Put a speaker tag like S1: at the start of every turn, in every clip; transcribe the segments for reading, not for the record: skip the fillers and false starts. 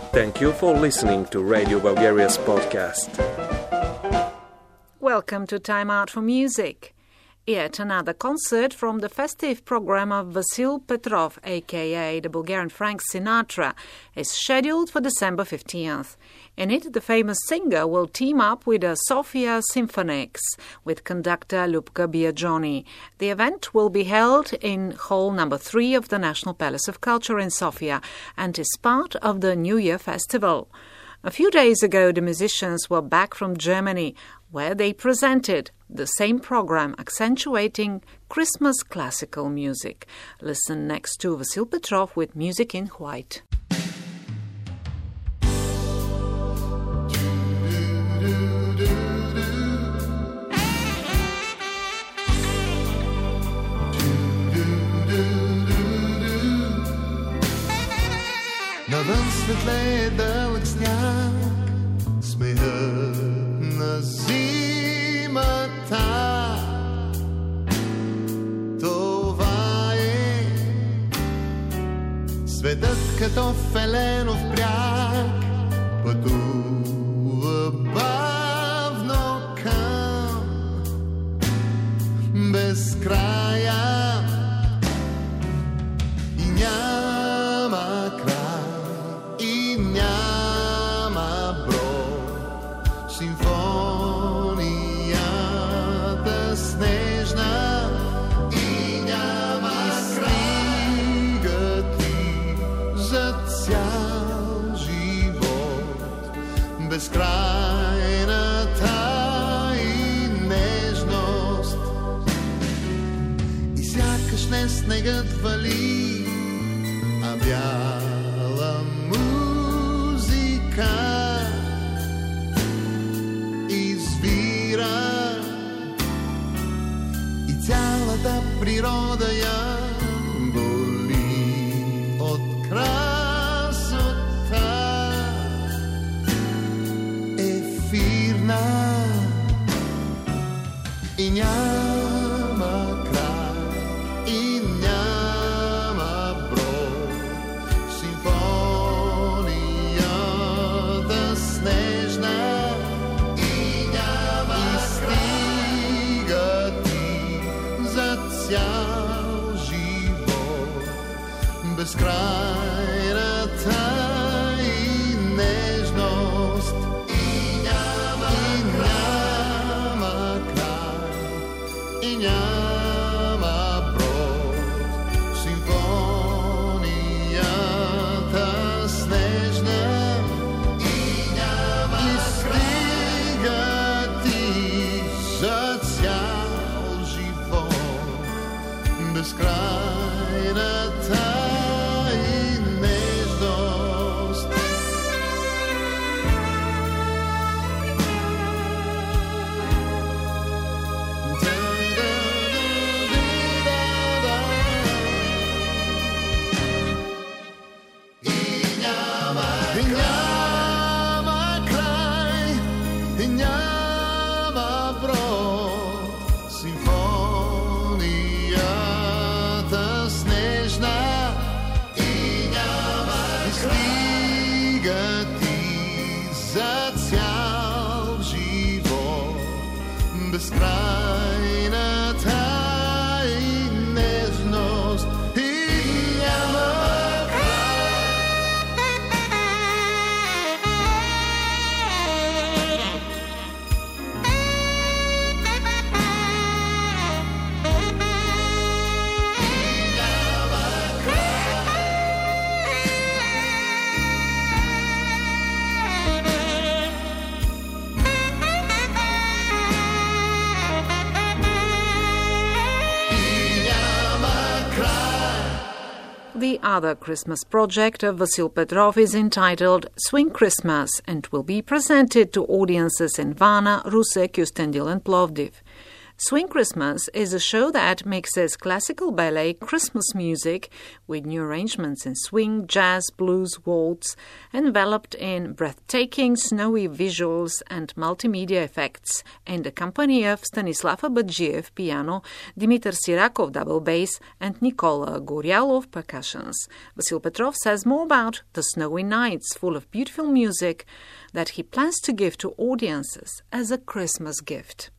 S1: Thank you for listening to Radio Bulgaria's podcast.
S2: Welcome to Time Out for Music. Yet another concert from the festive program of Vasil Petrov, a.k.a. the Bulgarian Frank Sinatra, is scheduled for December 15th. In it, the famous singer will team up with the Sofia Symphonics with conductor Ljubka Biagioni. The event will be held in Hall No. 3 of the National Palace of Culture in Sofia and is part of the New Year Festival. A few days ago, the musicians were back from Germany, where they presented the same program accentuating Christmas classical music. Listen next to Vasil Petrov with Music in White.
S3: Навън светлее дълъг сняг, смеха на зимата. Това е светът като феленов бряг, пътува бавно към безкрая и няма край. Симфонията снежна и няма стига ти за цял живот, безкрайната и нежност. И сякаш не снегът вали, а бяла музика и цялата природа я боли от красота ефирна и няма край и няма брой. Симфонията снежна цял живот, безкрайната и нежност и няма край и няма брой. Симфонията снежна и няма стига ти за цял живот, безкрайната и нежност. И няма край, и няма брой. Симфонията снежна и няма стига ти за цял живот, безкрайната и нежност и няма
S2: The other Christmas project of Vasil Petrov is entitled Swing Christmas and will be presented to audiences in Varna, Russe, Kyustendil and Plovdiv. Swing Christmas is a show that mixes classical ballet Christmas music with new arrangements in swing, jazz, blues, waltz, enveloped in breathtaking snowy visuals and multimedia effects, in the company of Stanislav Abadjiev piano, Dimitar Sirakov double bass, and Nikola Guryalov percussions. Vasil Petrov says more about the snowy nights full of beautiful music that he plans to give to audiences as a Christmas gift.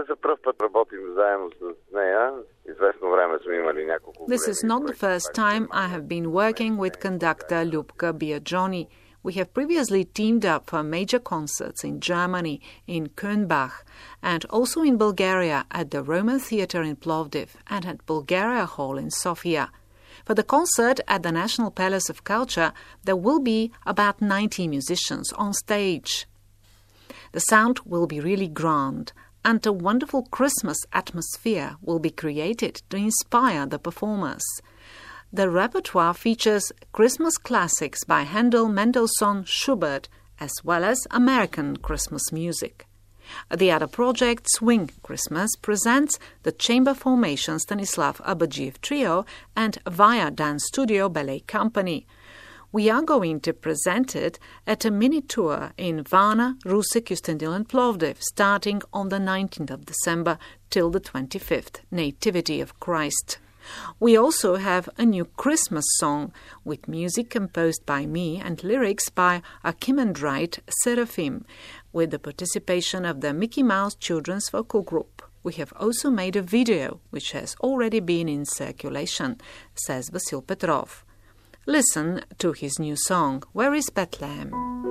S2: This is not the first time I have been working with conductor Ljubka Biagioni. We have previously teamed up for major concerts in Germany, in Köln-Bach, and also in Bulgaria at the Roma Theatre in Plovdiv and at Bulgaria Hall in Sofia. For the concert at the National Palace of Culture, there will be about 90 musicians on stage. The sound will be really grand, and a wonderful Christmas atmosphere will be created to inspire the performers. The repertoire features Christmas classics by Handel, Mendelssohn, Schubert, as well as American Christmas music. The other project, Swing Christmas, presents the chamber formation Stanislav Abadjiev Trio and Via Dance Studio Ballet Company. We are going to present it at a mini tour in Varna, Rusy, Kyustendil and Plovdiv, starting on the 19th of December till the 25th, Nativity of Christ. We also have a new Christmas song with music composed by me and lyrics by Archimandrite Seraphim, with the participation of the Mickey Mouse Children's Vocal Group. We have also made a video which has already been in circulation, says Vasil Petrov. Listen to his new song, Where is Bethlehem?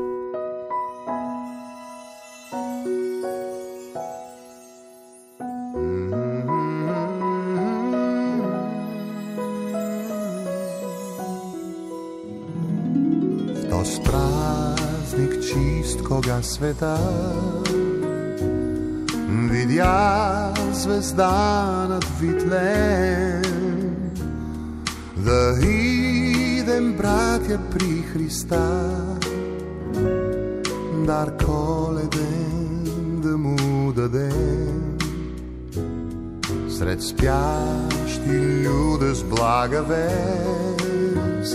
S3: V to prázdnik čistkoga sveta vidja zvezda nad Vitlem, da idem, bratje, pri Hrista, dar koleden, da mu dadem. Sred spjašti ljude z blaga vest,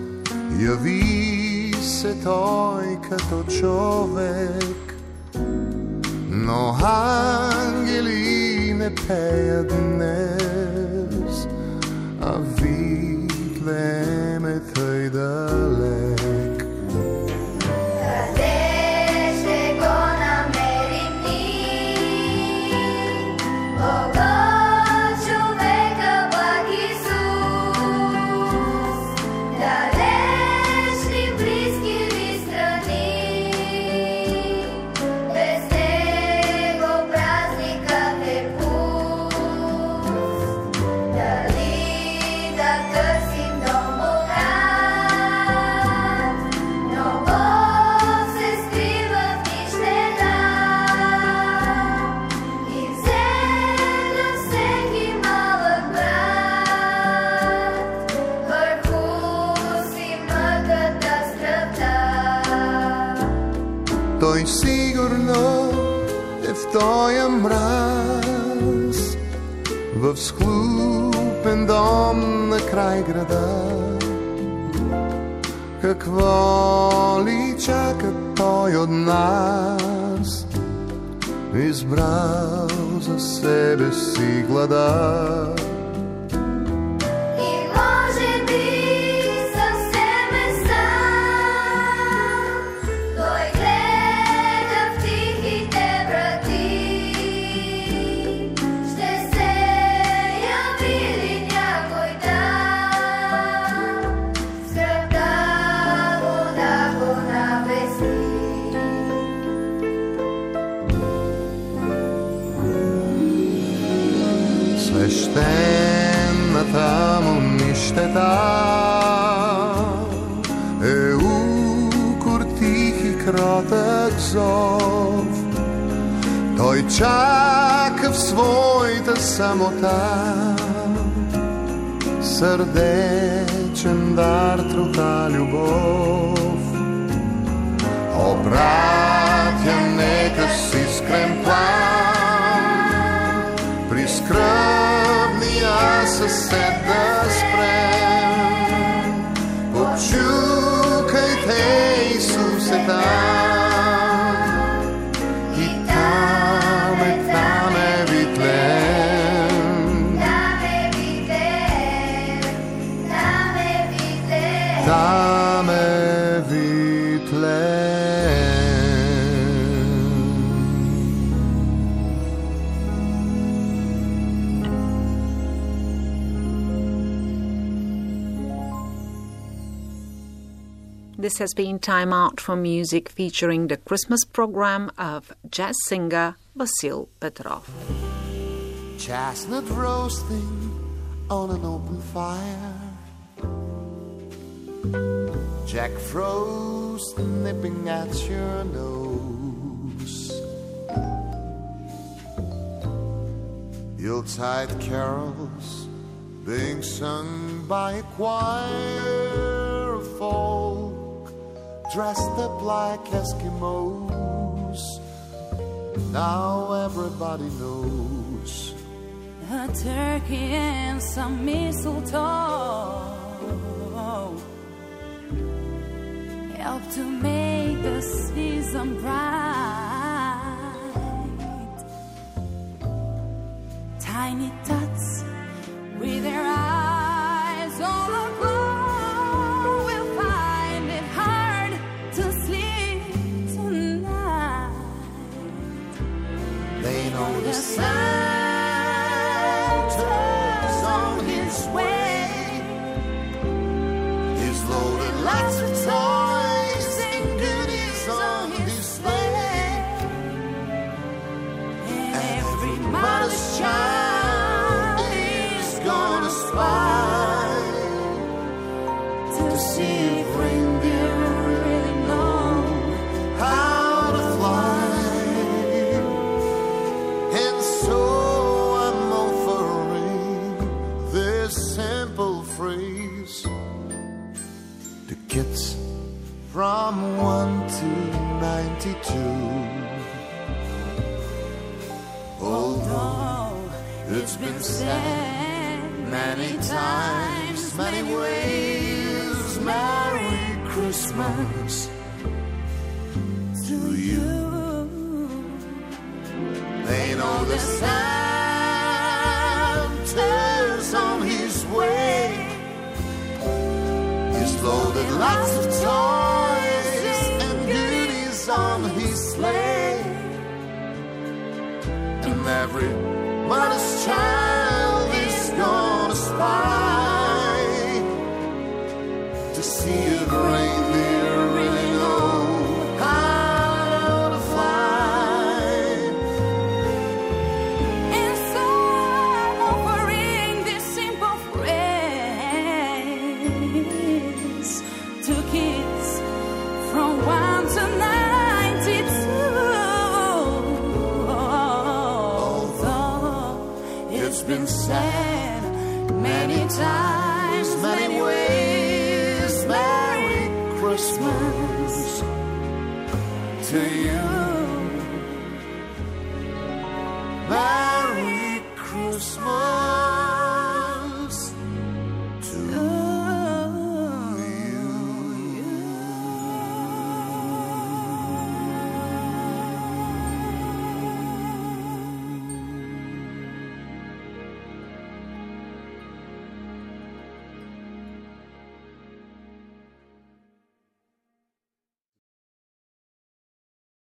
S3: javi se toj kato čovek, no angeli ne peja dnes, a Vitlem je taj dalek. Той сигурно е в тоя мраз, в схлупен дом на край града. Какво ли чака той от нас, избрал за себе си глада. Свещената му нищета е укор тих и кротък зов. Той чака в своята самота сърдечен дар, троха любов. О, братя, нека с искрен план land.
S2: This has been Time Out for Music, featuring the Christmas program of jazz singer Vasyl Petrov.
S3: Chestnut roasting on an open fire, Jack Frost nipping at your nose, Yuletide carols being sung by a choir of folk dressed up like Eskimos. Now everybody knows
S4: a turkey and some mistletoe help to make the season bright. Tiny tots with their eyes all aglow will find it hard to sleep tonight.
S3: They know the Santa's on his way. He's loaded lots of toys and goodies on his sleigh, and every mother's child is gonna spy to see if reindeer really know how to fly. And so I'm offering this simple phrase to kids from 1 to 92. Although it's been said many times, many ways, Merry Christmas to you. They know the Santa's on his way. He's loaded lots of toys and goodies on his sleigh, and every mother's child is gonna spy to see if reindeer really know how to fly.
S4: And so I'm offering this simple phrase to kids from 1 to 92. Although
S3: It's been said many times, many ways, Merry Christmas to you.